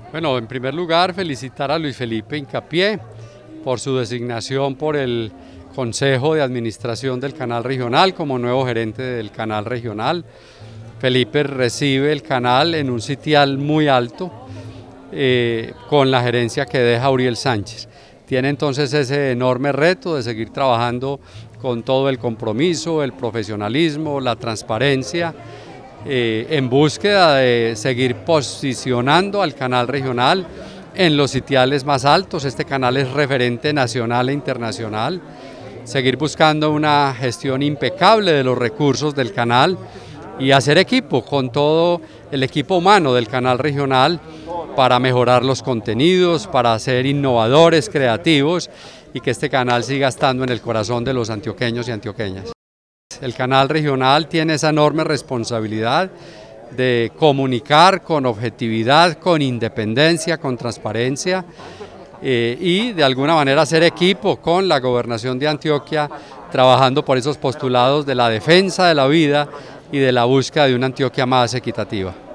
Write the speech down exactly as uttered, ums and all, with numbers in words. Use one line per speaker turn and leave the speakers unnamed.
Bueno, en primer lugar, felicitar a Luis Felipe Hincapié por su designación por el Consejo de Administración del Canal Regional como nuevo gerente del Canal Regional. Felipe recibe el canal en un sitial muy alto eh, con la gerencia que deja Uriel Sánchez. Tiene entonces ese enorme reto de seguir trabajando con todo el compromiso, el profesionalismo, la transparencia, eh, en búsqueda de seguir posicionando al canal regional en los sitiales más altos. Este canal es referente nacional e internacional. Seguir buscando una gestión impecable de los recursos del canal y hacer equipo con todo el equipo humano del canal regional para mejorar los contenidos, para ser innovadores, creativos y que este canal siga estando en el corazón de los antioqueños y antioqueñas. El canal regional tiene esa enorme responsabilidad de comunicar con objetividad, con independencia, con transparencia eh, y de alguna manera hacer equipo con la Gobernación de Antioquia, trabajando por esos postulados de la defensa de la vida y de la búsqueda de una Antioquia más equitativa.